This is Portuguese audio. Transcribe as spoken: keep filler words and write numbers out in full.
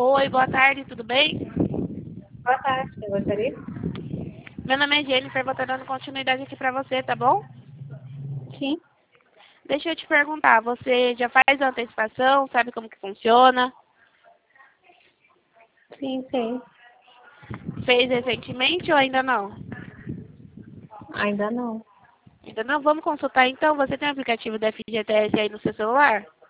Oi, boa tarde, tudo bem? Boa tarde, eu gostaria? Meu nome é Jennifer, vou estar dando continuidade aqui pra você, tá bom? Sim, Deixa eu te perguntar, você já faz a antecipação, sabe como que funciona? sim, sim. Fez recentemente ou ainda não? Ainda não. Ainda não? Vamos consultar então, você tem o aplicativo da F G T S aí no seu celular?